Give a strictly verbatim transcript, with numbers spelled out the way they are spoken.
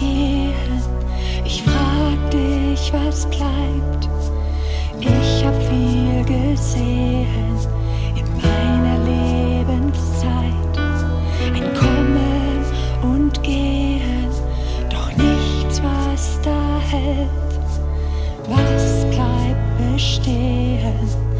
vergehen. Ich frag dich, was bleibt? Ich hab viel gesehen in meiner Lebenszeit. Ein Kommen und Gehen, doch nichts, was da hält. Was bleibt bestehen?